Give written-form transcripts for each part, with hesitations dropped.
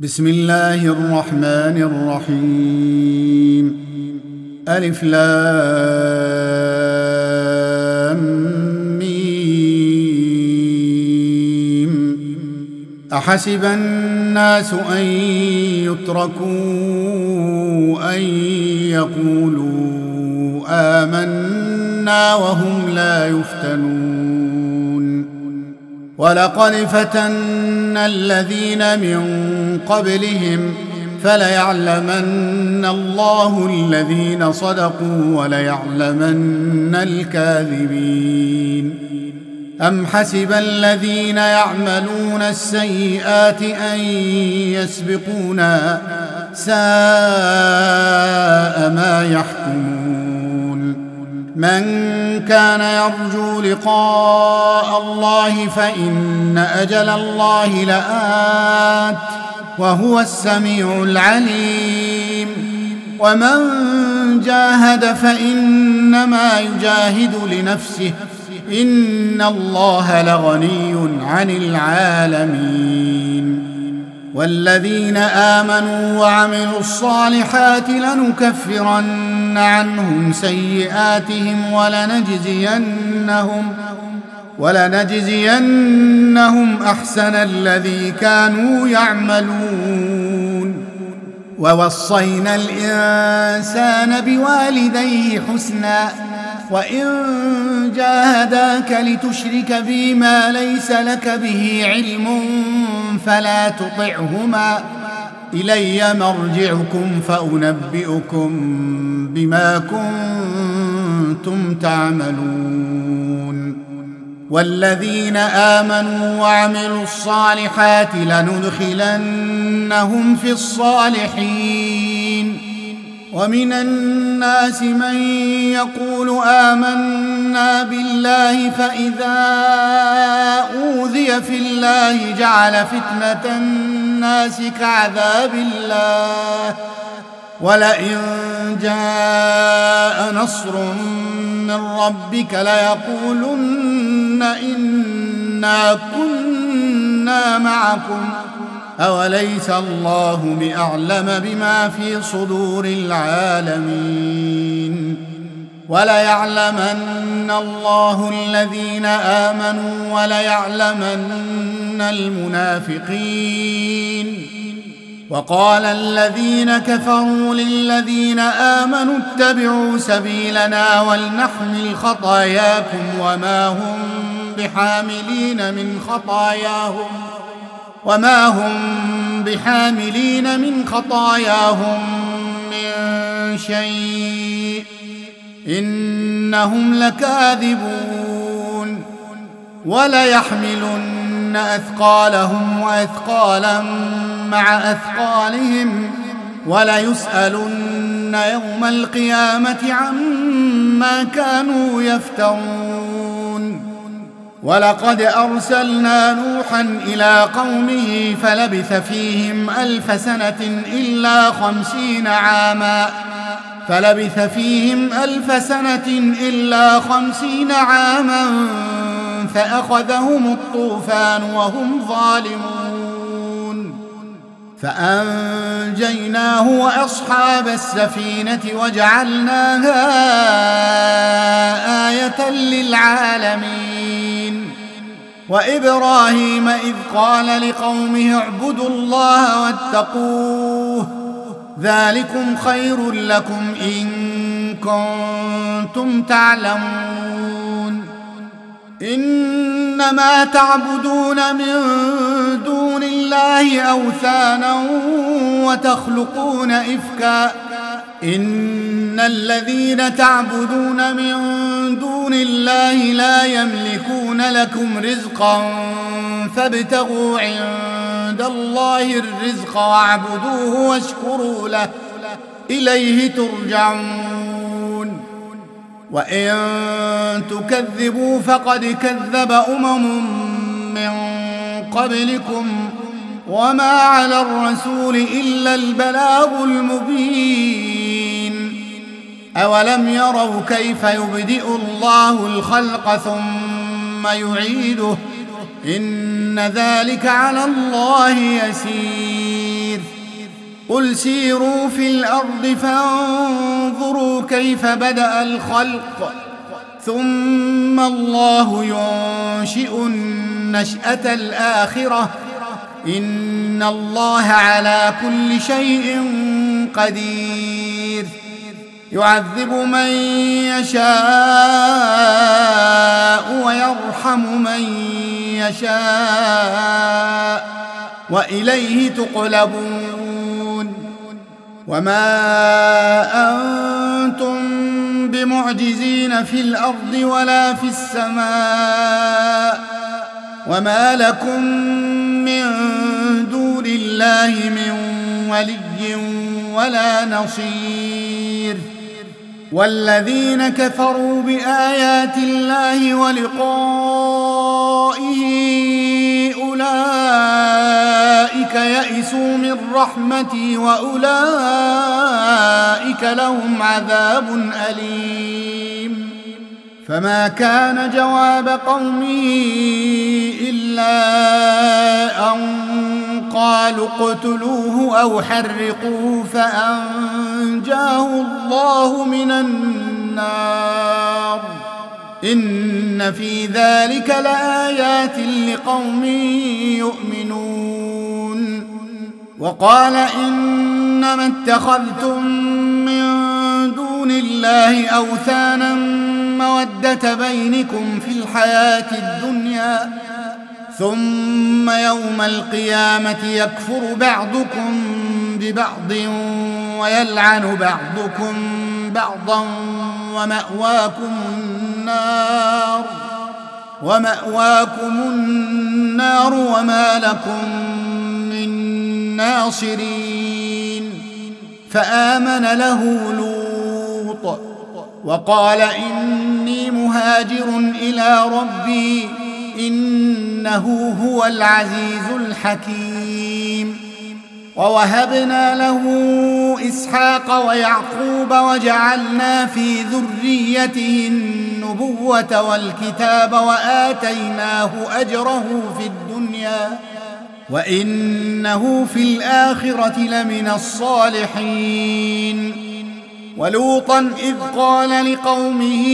بسم الله الرحمن الرحيم. ألف لام ميم. أحسب الناس أن يتركوا أن يقولوا آمنا وهم لا يفتنون. ولقد فتنا الذين من قبلهم فليعلمن الله الذين صدقوا وليعلمن الكاذبين. أم حسب الذين يعملون السيئات أن يسبقونا ساء ما يحكمون. من كان يرجو لقاء الله فإن أجل الله لآت وهو السميع العليم. ومن جاهد فإنما يجاهد لنفسه إن الله لغني عن العالمين. والذين آمنوا وعملوا الصالحات لنكفرن عنهم سيئاتهم ولنجزينهم أحسن الذي كانوا يعملون. ووصينا الإنسان بوالديه حسنا وإن جاهداك لتشرك بي ما ليس لك به علم فلا تطعهما إلي مرجعكم فأنبئكم بما كنتم تعملون. والذين آمنوا وعملوا الصالحات لندخلنهم في الصالحين. ومن الناس من يقول آمنا بالله فإذا أوذي في الله جعل فتنة الناس كعذاب الله ولئن جاء نصر من ربك ليقولن إنا كنا معكم أوليس الله بأعلم بما في صدور العالمين. وليعلمن الله الذين آمنوا وليعلمن المنافقين. وقال الذين كفروا للذين آمنوا اتبعوا سبيلنا ولنحمل خطاياكم وما هم بحاملين من خطاياهم من شيء إنهم لكاذبون. وليحملن أثقالهم وأثقالا مع أثقالهم وليسألن يوم القيامة عما كانوا يفترون. ولقد أرسلنا نوحا إلى قومه فلبث فيهم 1000 سنة إلا 50 عاما فأخذهم الطوفان وهم ظالمون فأنجيناه وأصحاب السفينة وجعلناها آية للعالمين. وإبراهيم إذ قال لقومه اعبدوا الله واتقوه ذلكم خير لكم إن كنتم تعلمون. إنما تعبدون من دون الله أوثانا وتخلقون إفكا إن الذين تعبدون من دون الله لا يملكون لكم رزقا فابتغوا عند الله الرزق واعبدوه واشكروا له إليه ترجعون. وإن تكذبوا فقد كذب من قبلكم وما على الرسول إلا البلاغ المبين. أولم يروا كيف يبدئ الله الخلق ثم يعيده إن ذلك على الله يسير. قل سيروا في الأرض فانظروا كيف بدأ الخلق ثم الله ينشئ النشأة الآخرة إن الله على كل شيء قدير يعذب من يشاء ويرحم من يشاء وإليه تقلبون وما أنتم بمعجزين في الأرض ولا في السماء وما لكم من دون الله من ولي ولا نصير والذين كفروا بآيات الله ولقائه أولئك يئسوا من رحمتي وأولئك لهم عذاب أليم فما كان جواب قومه إلا أن قالوا اقتلوه أو حرقوه فأنجاه الله من النار إن في ذلك لآيات لقوم يؤمنون وقال إنما اتخذتم من دون الله أوثانا مودة بينكم في الحياة الدنيا ثم يوم القيامة يكفر بعضكم ببعض ويلعن بعضكم بعضا ومأواكم النار وما لكم من ناصرين فآمن له لوط وقال إني مهاجر إلى ربي إنه هو العزيز الحكيم ووهبنا له إسحاق ويعقوب وجعلنا في ذريته النبوة والكتاب وآتيناه أجره في الدنيا وإنه في الآخرة لمن الصالحين ولوطا إذ قال لقومه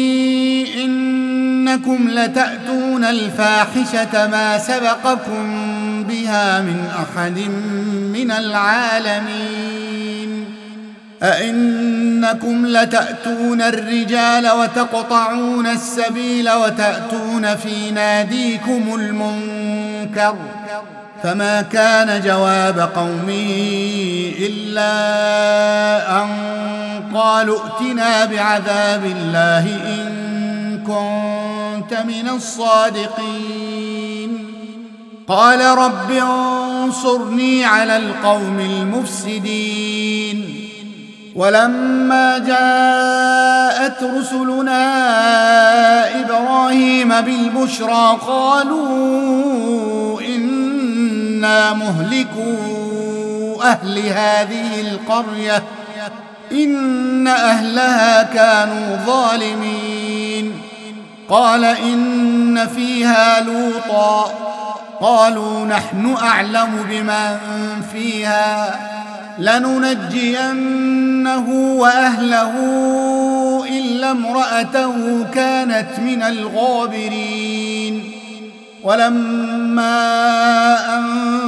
إنكم لتأتون الفاحشة ما سبقكم بها من أحد من العالمين أئنكم لتأتون الرجال وتقطعون السبيل وتأتون في ناديكم المنكر فما كان جواب قومه إلا أن قالوا ائتنا بعذاب الله إن كنت من الصادقين قال رب انصرني على القوم المفسدين ولما جاءت رسلنا إبراهيم بالبشرى قالوا إنا مهلكو أهل هذه القرية إن أهلها كانوا ظالمين قال إن فيها لوطا قالوا نحن أعلم بمن فيها لننجينه وأهله إلا امرأته كانت من الغابرين ولما أن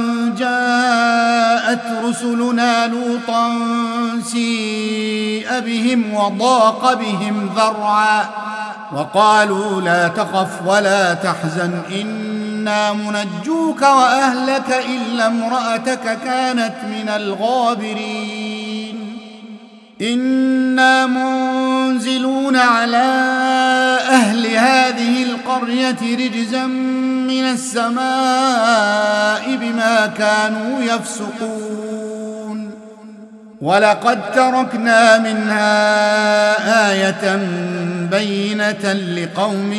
جاءت رسلنا لوطا سيء بهم وضاق بهم ذرعا وقالوا لا تخف ولا تحزن إنا منجوك وأهلك إلا امرأتك كانت من الغابرين إنا منزلون على أهل هذه القرية رجزا من السماء بما كانوا يفسقون ولقد تركنا منها آية بينة لقوم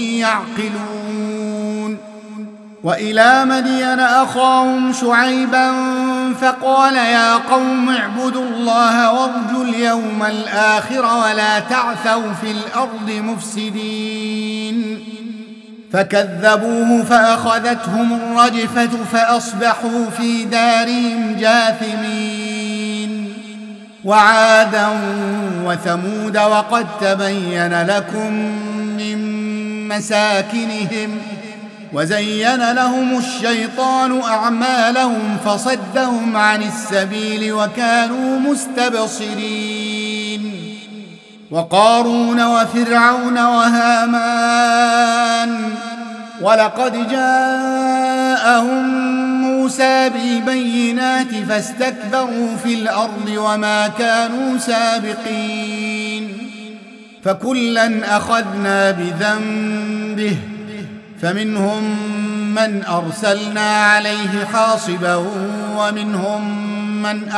يعقلون وإلى مدين أخاهم شعيبا فقال يا قوم اعبدوا الله وارجوا اليوم الآخر ولا تعثوا في الأرض مفسدين فكذبوه فأخذتهم الرجفة فأصبحوا في دارهم جاثمين وعادا وثمود وقد تبين لكم من مساكنهم وزين لهم الشيطان أعمالهم فصدهم عن السبيل وكانوا مستبصرين وقارون وفرعون وهامان ولقد جاءهم موسى بالبينات فاستكبروا في الأرض وما كانوا سابقين فكلا أخذنا بذنبه فمنهم من أرسلنا عليه حاصبا ومنهم من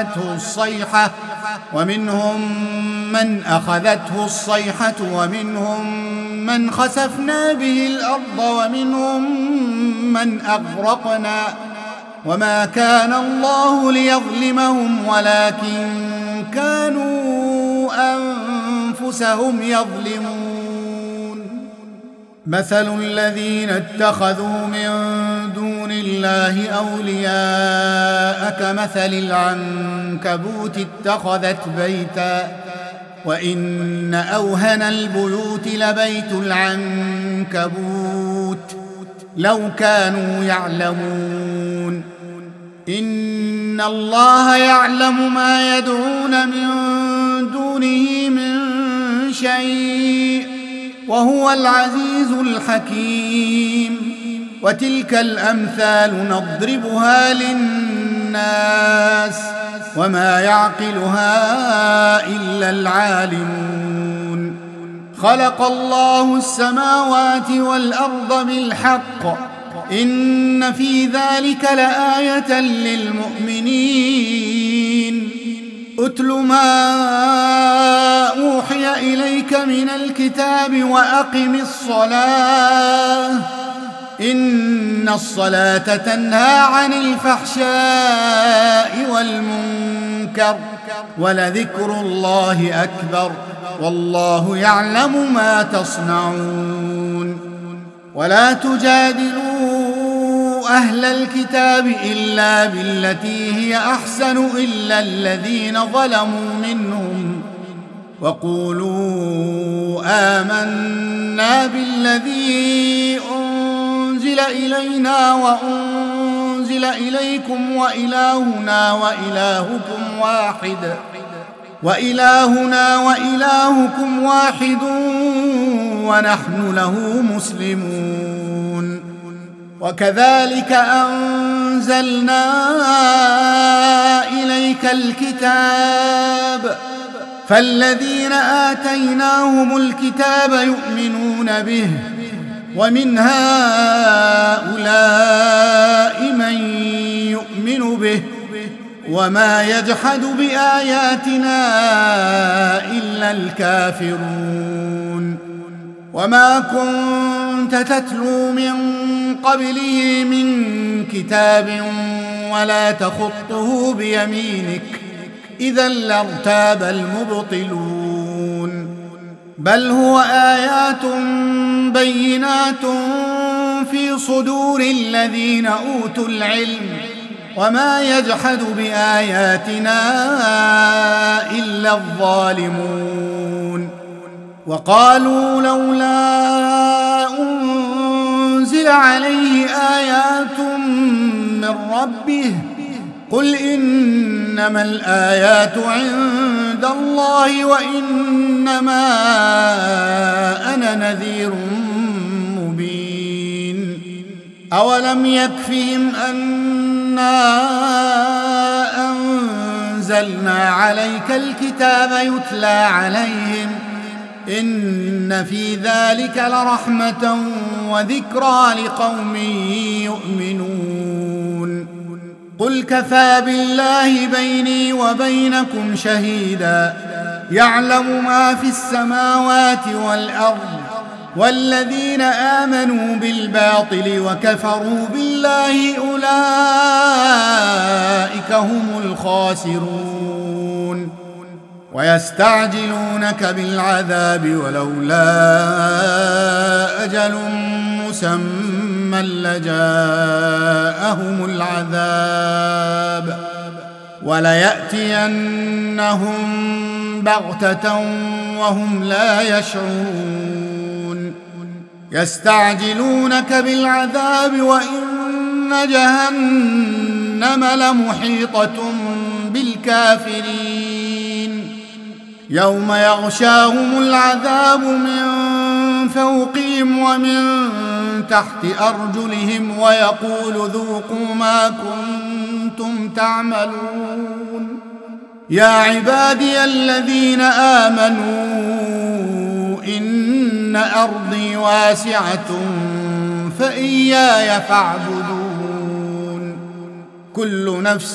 أخذته الصيحة ومنهم من خسفنا به الأرض ومنهم من أغرقنا وما كان الله ليظلمهم ولكن كانوا أنفسهم يظلمون مثل الذين اتخذوا من دون الله أولياء كمثل العنكبوت اتخذت بيتا وإن أوهن البيوت لبيت العنكبوت لو كانوا يعلمون إن الله يعلم ما يدعون من دونه من شيء وهو العزيز الحكيم وتلك الأمثال نضربها للناس وما يعقلها إلا العالمون خلق الله السماوات والأرض بالحق إن في ذلك لآية للمؤمنين أتل ما أوحي إليك من الكتاب وأقم الصلاة إن الصلاة تنهى عن الفحشاء والمنكر ولذكر الله أكبر والله يعلم ما تصنعون ولا تجادلوا أهل الكتاب إلا بالتي هي أحسن إلا الذين ظلموا منهم وقولوا آمنا بالذي أنزل إلينا وأنزل إليكم وإلهنا وإلهكم واحد ونحن له مسلمون وكذلك أنزلنا إليك الكتاب فالذين آتيناهم الكتاب يؤمنون به ومن هؤلاء من يؤمن به وما يجحد بآياتنا إلا الكافرون وما كنت تتلو من قبله من كتاب ولا تخطه بيمينك إذا لارتاب المبطلون بل هو آيات بينات في صدور الذين أوتوا العلم وما يجحد بآياتنا إلا الظالمون وقالوا لولا أنزل عليه آيات من ربه قل إنما الآيات عند الله وإنما أنا نذير مبين أولم يكفهم أنا أنزلنا عليك الكتاب يتلى عليهم إن في ذلك لرحمة وذكرى لقوم يؤمنون قل كفى بالله بيني وبينكم شهيدا يعلم ما في السماوات والأرض والذين آمنوا بالباطل وكفروا بالله أولئك هم الخاسرون ويستعجلونك بالعذاب ولولا أجل مسمى لجاءهم العذاب وليأتينهم بغتة وهم لا يشعرون يستعجلونك بالعذاب وإن جهنم لمحيطة بالكافرين يوم يغشاهم العذاب من فوقهم ومن تحت أرجلهم ويقول ذوقوا ما كنتم تعملون يا عبادي الذين آمنوا إن أرضي واسعة فإياي فاعبدون كل نفس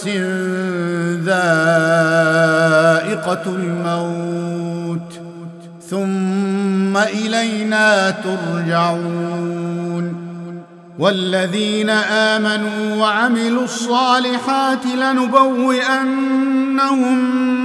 ذائقة الموت ثم إلينا ترجعون والذين آمنوا وعملوا الصالحات لنبوئنهم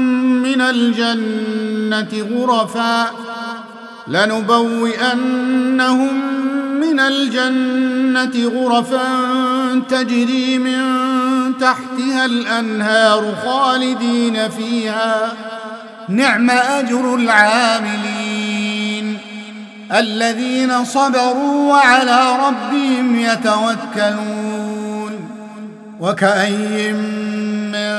من الجنة غرفا تجري من تحتها الأنهار خالدين فيها نعم أجر العاملين الذين صبروا وعلى ربهم يتوكلون وكأي من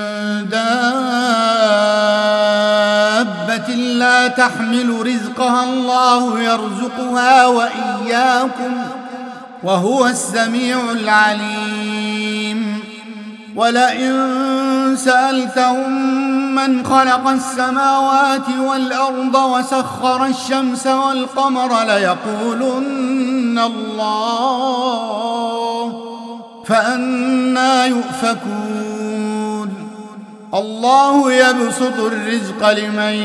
دابة لا تحمل رزقها الله يرزقها وإياكم وهو السميع العليم ولئن سألتهم من خلق السماوات والأرض وسخر الشمس والقمر ليقولن الله فأنى يؤفكون الله يبسط الرزق لمن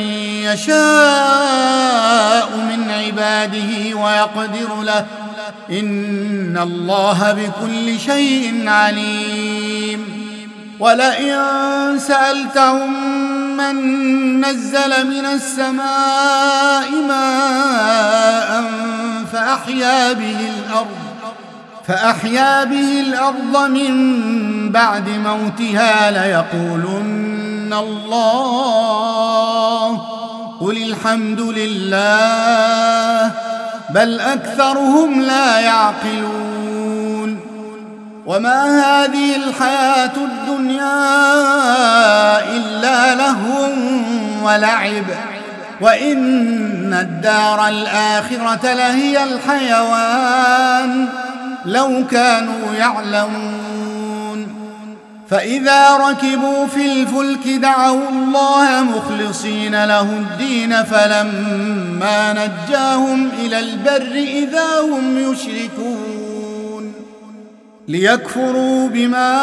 يشاء من عباده ويقدر له إن الله بكل شيء عليم ولئن سألتهم من نزل من السماء ماء فأحيا به الأرض من بعد موتها ليقولن الله قل الحمد لله بل أكثرهم لا يعقلون وما هذه الحياة الدنيا إلا لهو ولعب وإن الدار الآخرة لهي الحيوان لو كانوا يعلمون فإذا ركبوا في الفلك دعوا الله مخلصين له الدين فلما نجاهم إلى البر إذا هم يشركون ليكفروا بما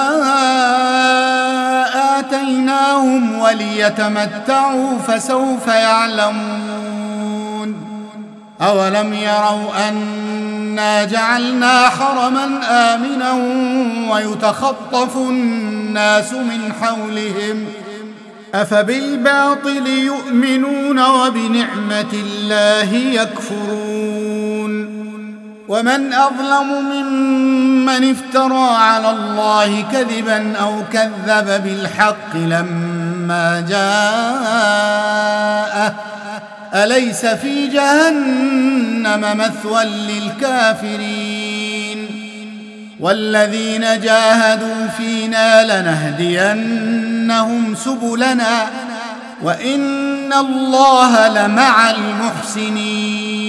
آتيناهم وليتمتعوا فسوف يعلمون أولم يروا أنا جعلنا حرما آمنا ويتخطف الناس من حولهم أفبالباطل يؤمنون وبنعمة الله يكفرون ومن أظلم ممن افترى على الله كذبا أو كذب بالحق لما جاءه أليس في جهنم مثوى للكافرين والذين جاهدوا فينا لنهدينهم سبلنا وإن الله لمع المحسنين